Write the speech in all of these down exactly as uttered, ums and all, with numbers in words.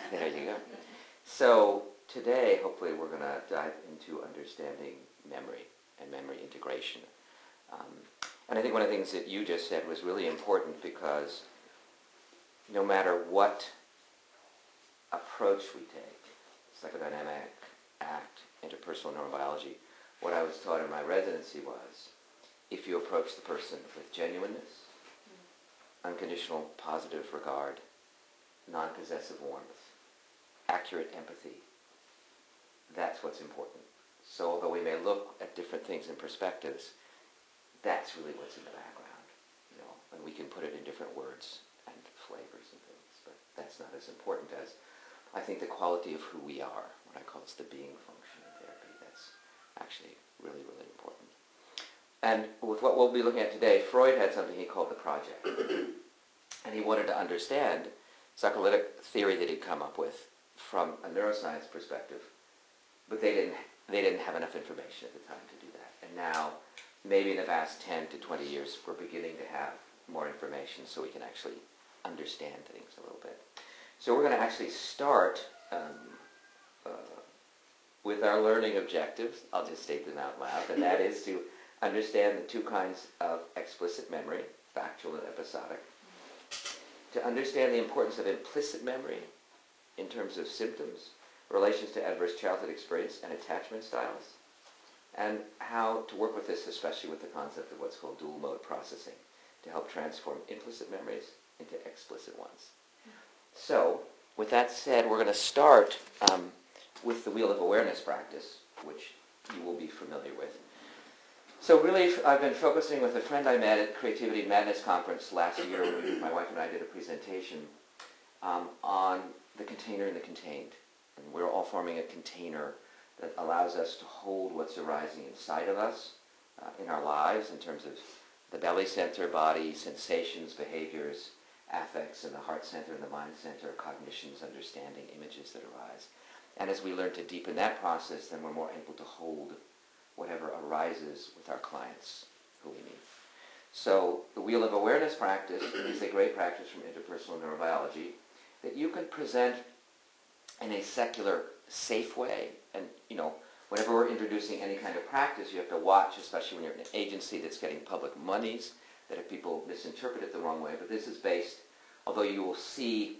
There you go. So today, hopefully, we're going to dive into understanding memory and memory integration. Um, and I think one of the things that you just said was really important, because no matter what approach we take, psychodynamic, ACT, interpersonal neurobiology, what I was taught in my residency was, if you approach the person with genuineness, unconditional positive regard, non-possessive warmth, accurate empathy, that's what's important. So although we may look at different things and perspectives, that's really what's in the background, you know, and we can put it in different words and flavors and things, but that's not as important as, I think, the quality of who we are, what I call is the being function in therapy. That's actually really, really important. And with what we'll be looking at today, Freud had something he called the project. And he wanted to understand psychoanalytic theory that he'd come up with from a neuroscience perspective, but they didn't, they didn't have enough information at the time to do that. And now, maybe in the past ten to twenty years, we're beginning to have more information so we can actually understand things a little bit. So we're going to actually start um, uh, with our learning objectives. I'll just state them out loud, and that is to understand the two kinds of explicit memory, factual and episodic, to understand the importance of implicit memory in terms of symptoms, relations to adverse childhood experience, and attachment styles, and how to work with this, especially with the concept of what's called dual mode processing, to help transform implicit memories into explicit ones. So, with that said, we're going to start um, with the Wheel of Awareness practice, which you will be familiar with. So really, I've been focusing with a friend I met at Creativity Madness Conference last year, when my wife and I did a presentation um, on the container and the contained. And we're all forming a container that allows us to hold what's arising inside of us, uh, in our lives, in terms of the belly center, body, sensations, behaviors, affects, and the heart center and the mind center, cognitions, understanding, images that arise. And as we learn to deepen that process, then we're more able to hold whatever arises with our clients who we meet. So the Wheel of Awareness practice is a great practice from interpersonal neurobiology that you can present in a secular, safe way. And, you know, whenever we're introducing any kind of practice, you have to watch, especially when you're in an agency that's getting public monies, that if people misinterpret it the wrong way. But this is based, although you will see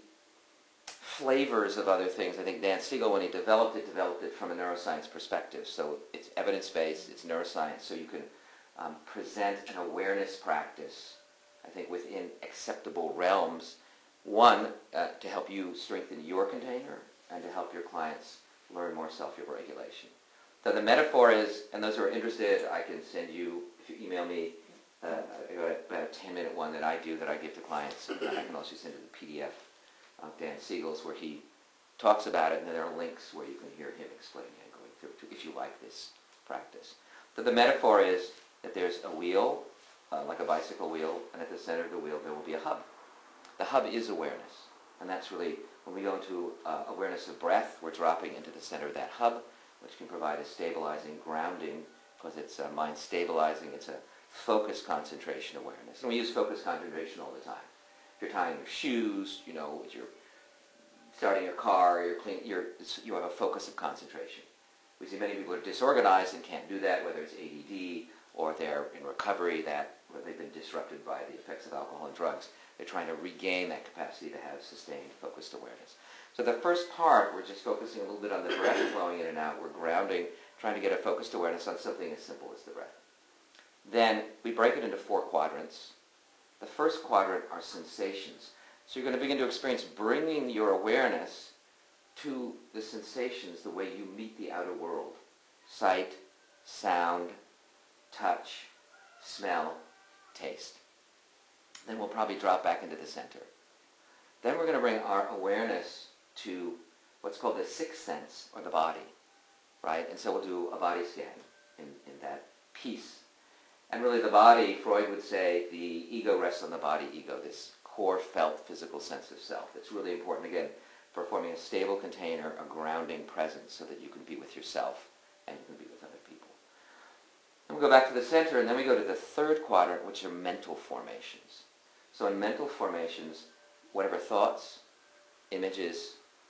flavors of other things. I think Dan Siegel, when he developed it, developed it from a neuroscience perspective. So it's evidence-based, it's neuroscience, so you can um, present an awareness practice, I think, within acceptable realms. One, uh, to help you strengthen your container, and to help your clients learn more self-regulation. So the metaphor is, and those who are interested, I can send you, if you email me, uh, about a ten-minute one that I do that I give to clients, and I can also send you the P D F of Dan Siegel's, where he talks about it, and then there are links where you can hear him explaining it, going through it, if you like this practice. So the metaphor is that there's a wheel, uh, like a bicycle wheel, and at the center of the wheel there will be a hub. The hub is awareness, and that's really, when we go into uh, awareness of breath, we're dropping into the center of that hub, which can provide a stabilizing, grounding, because it's uh, mind stabilizing, it's a focus concentration awareness. And we use focus concentration all the time. If you're tying your shoes, you know, if you're starting your car, you're clean, you're, you have a focus of concentration. We see many people are disorganized and can't do that, whether it's A D D or they're in recovery, that where they've been disrupted by the effects of alcohol and drugs. They're trying to regain that capacity to have sustained focused awareness. So the first part, we're just focusing a little bit on the breath flowing in and out. We're grounding, trying to get a focused awareness on something as simple as the breath. Then we break it into four quadrants. The first quadrant are sensations. So you're going to begin to experience bringing your awareness to the sensations, the way you meet the outer world. Sight, sound, touch, smell, taste. Then we'll probably drop back into the center. Then we're going to bring our awareness to what's called the sixth sense, or the body, right? And so we'll do a body scan in, in that piece. And really the body, Freud would say, the ego rests on the body ego, this core felt physical sense of self. It's really important, again, for forming a stable container, a grounding presence, so that you can be with yourself and you can be with other people. And we go back to the center, and then we go to the third quadrant, which are mental formations. So in mental formations, whatever thoughts, images,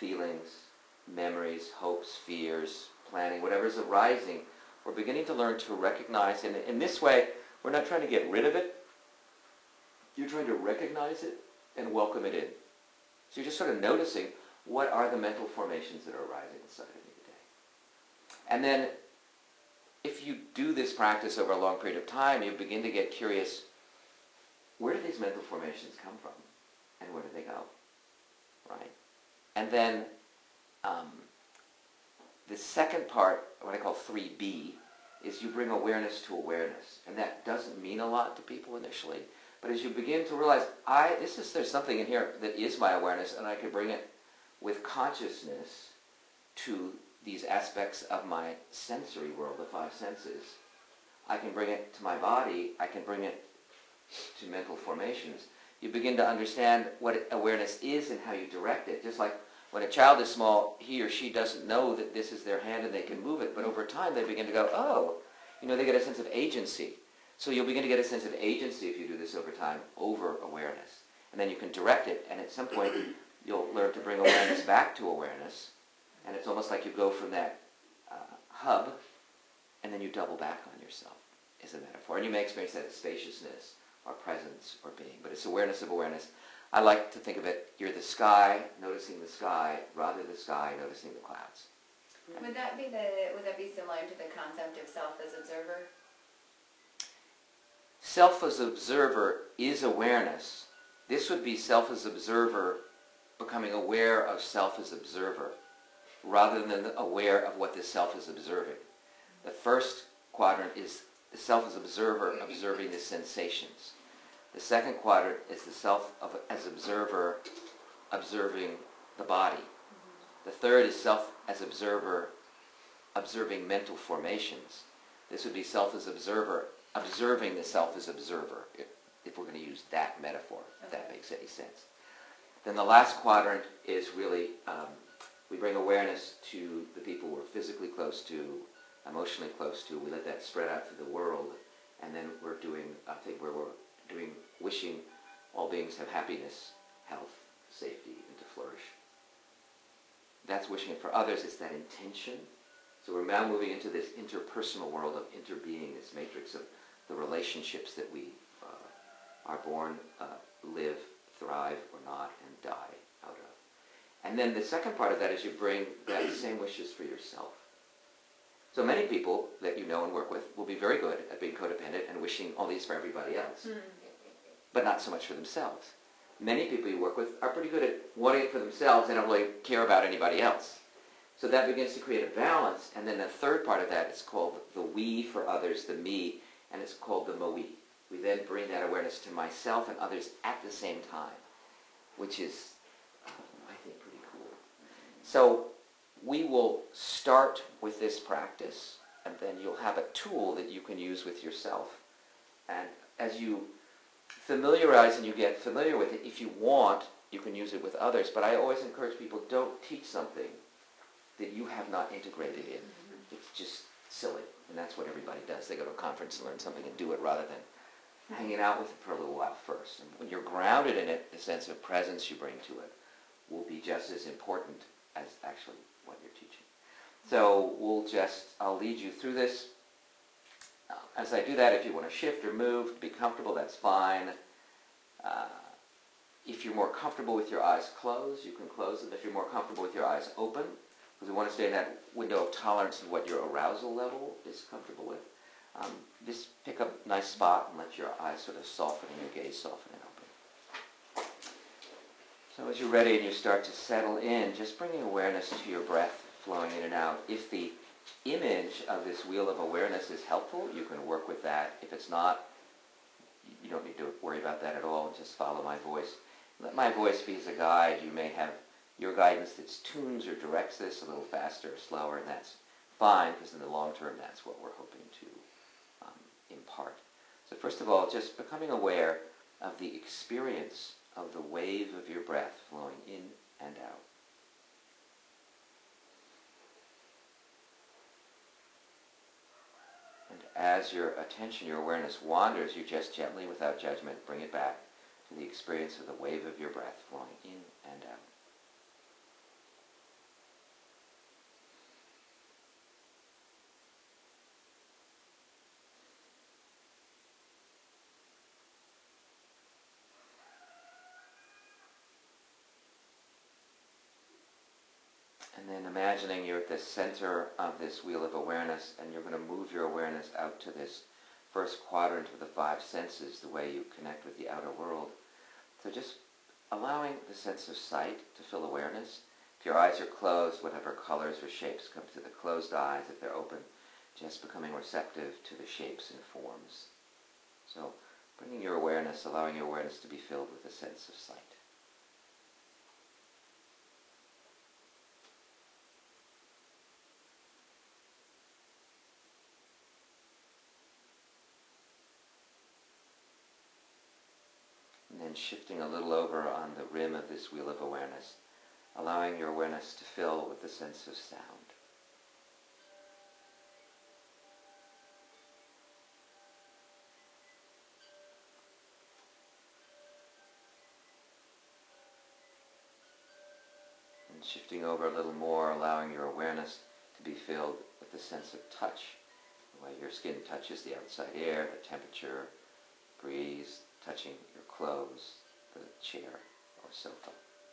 feelings, memories, hopes, fears, planning, whatever's arising, we're beginning to learn to recognize, and in this way, we're not trying to get rid of it. You're trying to recognize it and welcome it in. So you're just sort of noticing what are the mental formations that are arising inside of me today. And then if you do this practice over a long period of time, you begin to get curious, where do these mental formations come from? And where do they go? Right? And then um, the second part, what I call three B, is you bring awareness to awareness. And that doesn't mean a lot to people initially. But as you begin to realize, I this is there's something in here that is my awareness, and I can bring it with consciousness to these aspects of my sensory world, the five senses. I can bring it to my body. I can bring it to mental formations. You begin to understand what awareness is and how you direct it. Just like when a child is small, he or she doesn't know that this is their hand and they can move it. But over time, they begin to go, oh, you know, they get a sense of agency. So you'll begin to get a sense of agency if you do this over time, over awareness. And then you can direct it, and at some point, you'll learn to bring awareness back to awareness. And it's almost like you go from that uh, hub, and then you double back on yourself, is a metaphor. And you may experience that as spaciousness, or presence, or being. But it's awareness of awareness. I like to think of it, you're the sky, noticing the sky, rather the sky, noticing the clouds. Would that be the? Would that be similar to the concept of self as observer? Self as observer is awareness. This would be self as observer becoming aware of self as observer, rather than aware of what the self is observing. The first quadrant is the self as observer observing the sensations. The second quadrant is the self of, as observer observing the body. The third is self as observer observing mental formations. This would be self as observer observing the self as observer, if, if we're going to use that metaphor, if Okay. that makes any sense. Then the last quadrant is really, um, we bring awareness to the people we're physically close to, emotionally close to. We let that spread out through the world, and then we're doing, I think where we're doing, wishing all beings have happiness, health, safety, and to flourish. That's wishing it for others. It's that intention. So we're now moving into this interpersonal world of interbeing, this matrix of the relationships that we uh, are born, uh, live, thrive, or not, and die out of. And then the second part of that is you bring that same wishes for yourself. So many people that you know and work with will be very good at being codependent and wishing all these for everybody else, mm. but not so much for themselves. Many people you work with are pretty good at wanting it for themselves and don't really care about anybody else. So that begins to create a balance, and then the third part of that is called the we for others, the me, and it's called the moi. We then bring that awareness to myself and others at the same time, which is, I think, pretty cool. So we will start with this practice, and then you'll have a tool that you can use with yourself. And as you familiarize and you get familiar with it, if you want, you can use it with others. But I always encourage people, don't teach something that you have not integrated in. It's just silly, and that's what everybody does. They go to a conference and learn something and do it rather than hanging out with it for a little while first. And when you're grounded in it, the sense of presence you bring to it will be just as important as actually what you're teaching. So we'll just, I'll lead you through this. Uh, as I do that, if you want to shift or move, to be comfortable, that's fine. Uh, if you're more comfortable with your eyes closed, you can close them. If you're more comfortable with your eyes open, because we want to stay in that window of tolerance of what your arousal level is comfortable with. Um, just pick a nice spot and let your eyes sort of soften and your gaze soften and open. So as you're ready and you start to settle in, just bringing awareness to your breath flowing in and out. If the image of this wheel of awareness is helpful, you can work with that. If it's not, you don't need to worry about that at all. Just follow my voice. Let my voice be as a guide. You may have your guidance that tunes or directs this a little faster or slower, and that's fine, because in the long term, that's what we're hoping to um, impart. So first of all, just becoming aware of the experience of the wave of your breath flowing in and out. And as your attention, your awareness wanders, you just gently, without judgment, bring it back to the experience of the wave of your breath flowing in and out. And then imagining you're at the center of this wheel of awareness, and you're going to move your awareness out to this first quadrant of the five senses, the way you connect with the outer world. So just allowing the sense of sight to fill awareness. If your eyes are closed, whatever colors or shapes come to the closed eyes. If they're open, just becoming receptive to the shapes and forms. So bringing your awareness, allowing your awareness to be filled with a sense of sight. And then shifting a little over on the rim of this wheel of awareness, allowing your awareness to fill with the sense of sound. And shifting over a little more, allowing your awareness to be filled with the sense of touch, the way your skin touches the outside air, the temperature, breeze, touching your clothes, the chair or sofa.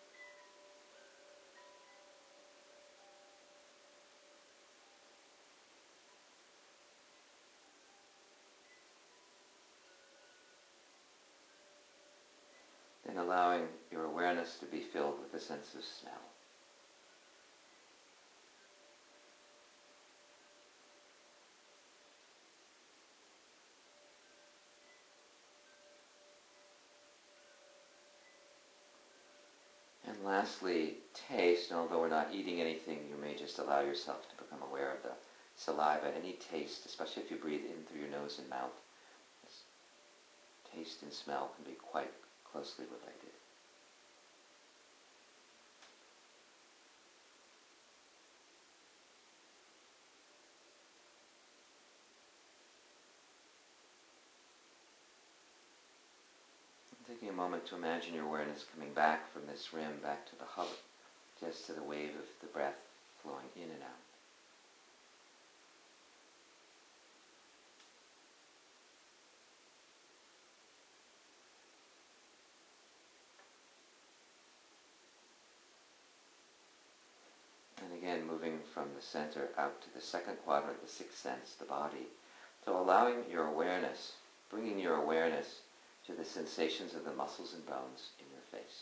Then allowing your awareness to be filled with a sense of smell. And lastly, taste. And although we're not eating anything, you may just allow yourself to become aware of the saliva. Any taste, especially if you breathe in through your nose and mouth, taste and smell can be quite closely related. Taking a moment to imagine your awareness coming back from this rim, back to the hub, just to the wave of the breath flowing in and out. And again, moving from the center out to the second quadrant, the sixth sense, the body. So allowing your awareness, bringing your awareness to the sensations of the muscles and bones in your face.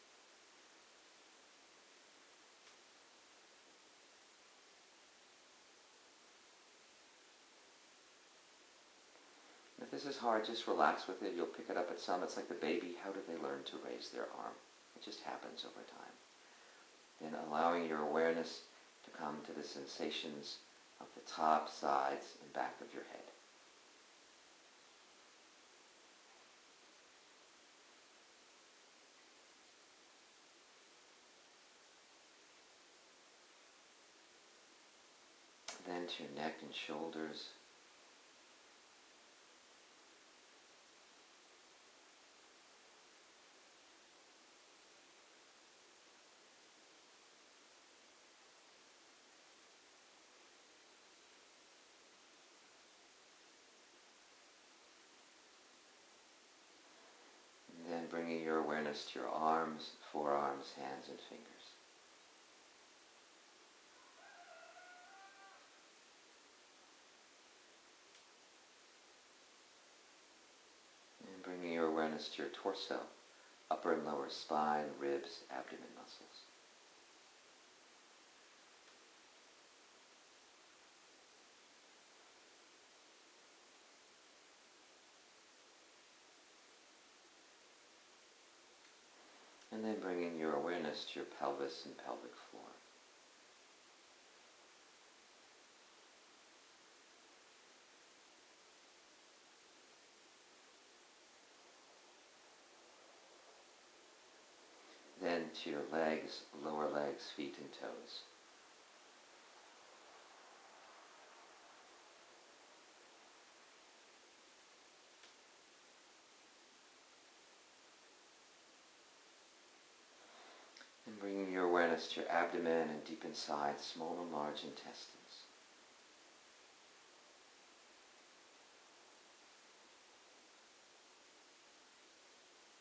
If this is hard, just relax with it. You'll pick it up at some. It's like the baby. How do they learn to raise their arm? It just happens over time. Then allowing your awareness to come to the sensations of the top, sides, and back of your head. Then to your neck and shoulders. And then bringing your awareness to your arms, forearms, hands, and fingers. Bringing your awareness to your torso, upper and lower spine, ribs, abdomen muscles. And then bringing your awareness to your pelvis and pelvic floor. Then to your legs, lower legs, feet, and toes. And bringing your awareness to your abdomen and deep inside, small and large intestines.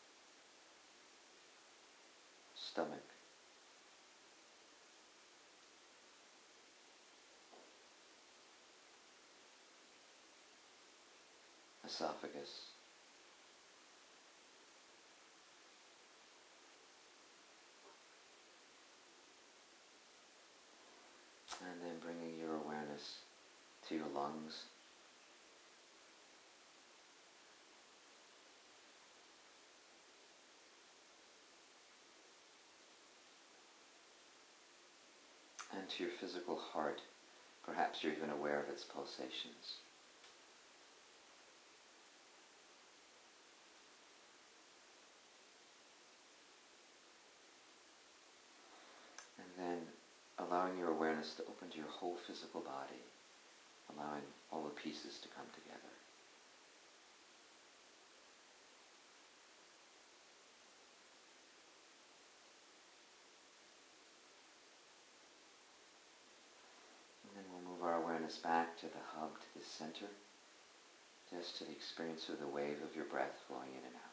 Stomach. esophagus. And then bringing your awareness to your lungs. And to your physical heart. Perhaps you're even aware of its pulsations. And then allowing your awareness to open to your whole physical body, allowing all the pieces to come together. And then we'll move our awareness back to the hub, to the center, just to the experience of the wave of your breath flowing in and out.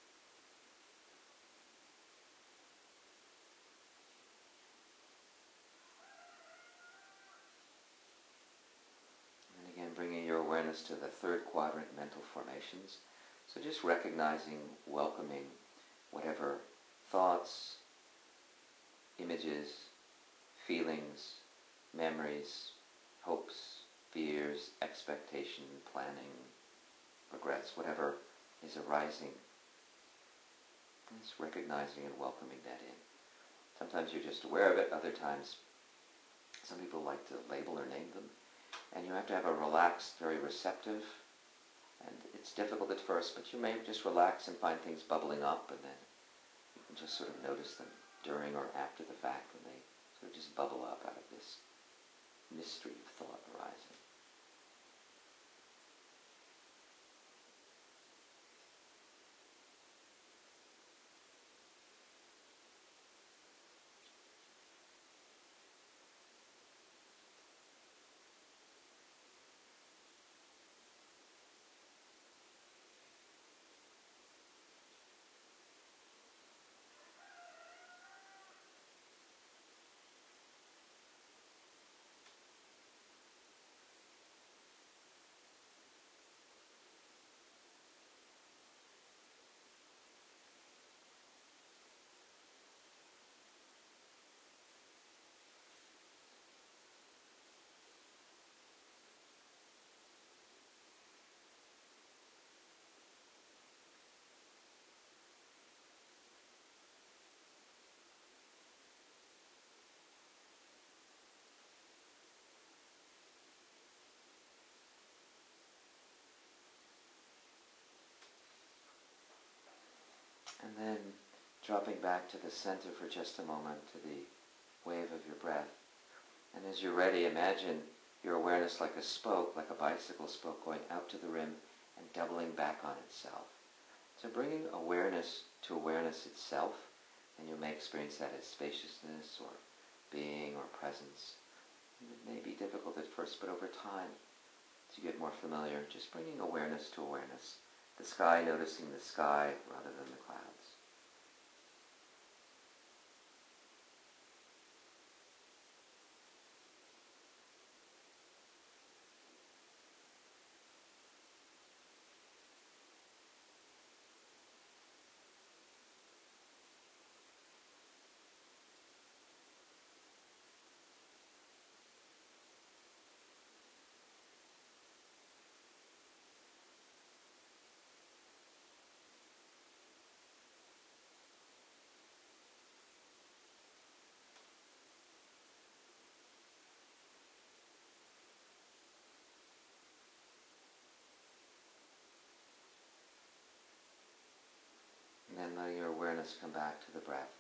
And again, bringing your awareness to the third quadrant, mental formations. So just recognizing, welcoming whatever thoughts, images, feelings, memories, hopes, fears, expectation, planning, regrets, whatever is arising. Just recognizing and welcoming that in. Sometimes you're just aware of it, other times some people like to label or name them. And you have to have a relaxed, very receptive, and it's difficult at first, but you may just relax and find things bubbling up, and then you can just sort of notice them during or after the fact when they sort of just bubble up out of this mystery of thought arising. And then dropping back to the center for just a moment, to the wave of your breath. And as you're ready, imagine your awareness like a spoke, like a bicycle spoke, going out to the rim and doubling back on itself. So bringing awareness to awareness itself, and you may experience that as spaciousness or being or presence. It may be difficult at first, but over time, as you get more familiar, just bringing awareness to awareness. The sky, noticing the sky rather than the clouds. And then letting your awareness come back to the breath.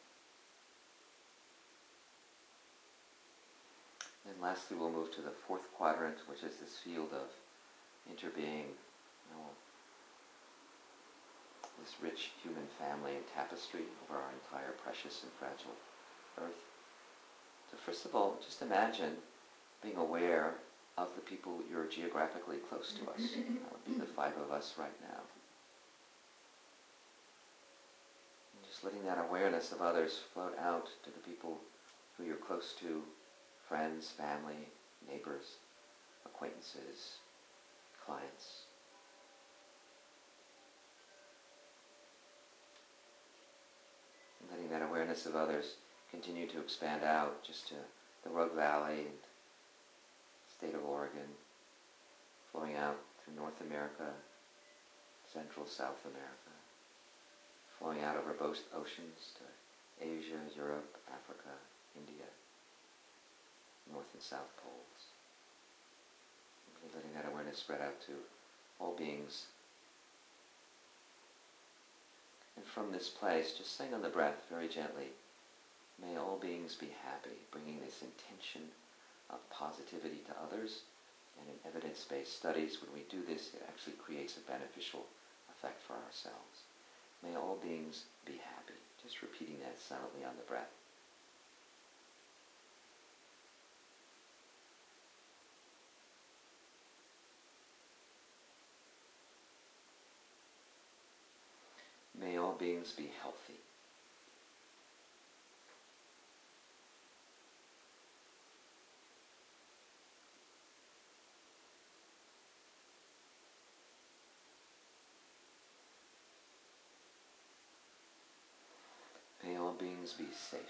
And lastly, we'll move to the fourth quadrant, which is this field of interbeing, you know, this rich human family and tapestry of our entire precious and fragile earth. So first of all, just imagine being aware of the people you're geographically close to us. That would be the five of us right now. And just letting that awareness of others float out to the people who you're close to, friends, family, neighbors, acquaintances, clients. letting that awareness of others continue to expand out just to the Rogue Valley and state of Oregon, flowing out through North America, Central South America, flowing out over both oceans to Asia, Europe, Africa, India, North and South Poles. And letting that awareness spread out to all beings. And from this place, just saying on the breath very gently, may all beings be happy, bringing this intention of positivity to others. And in evidence-based studies, when we do this, it actually creates a beneficial effect for ourselves. May all beings be happy. Just repeating that silently on the breath. May all beings be healthy. May all beings be safe.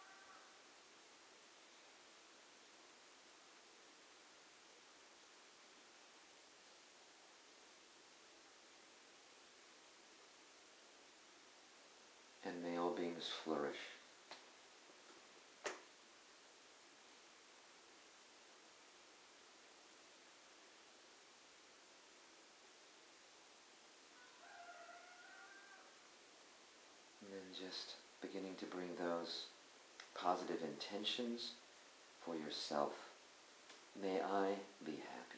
And may all beings flourish. And then just beginning to bring those positive intentions for yourself. May I be happy.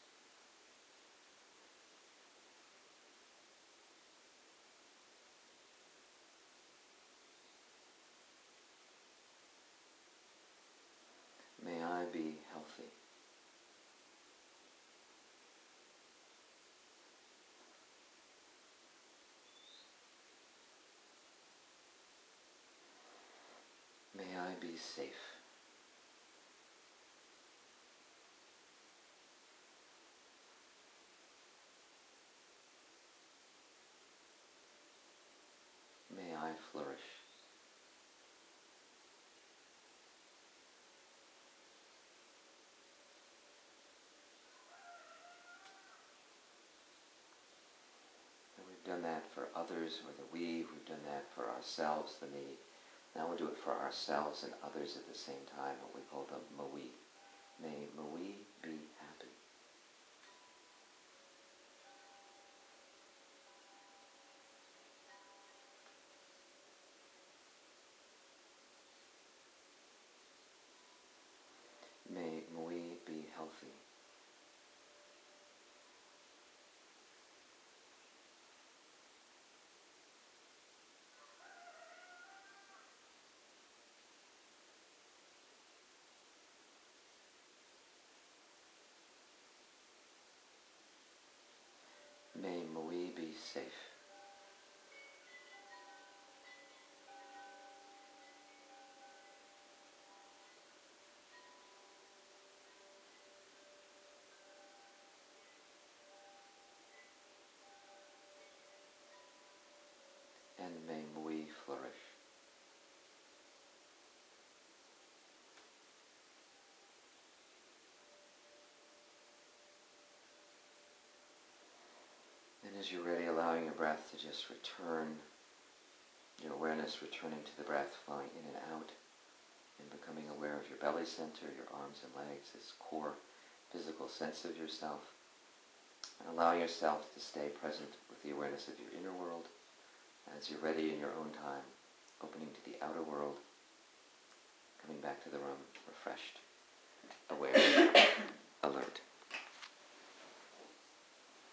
May I be healthy. May I be safe. May I flourish. And we've done that for others, or the we. We've done that for ourselves, the me. Now we'll do it for ourselves and others at the same time, what we call the ma-we. May ma-we be happy. May ma-we be healthy. May ma-we be safe. And may ma-we flourish. And as you're ready, allowing your breath to just return, your awareness returning to the breath, flowing in and out, and becoming aware of your belly center, your arms and legs, this core physical sense of yourself, and allowing yourself to stay present with the awareness of your inner world. As you're ready in your own time, opening to the outer world, coming back to the room refreshed, aware, alert.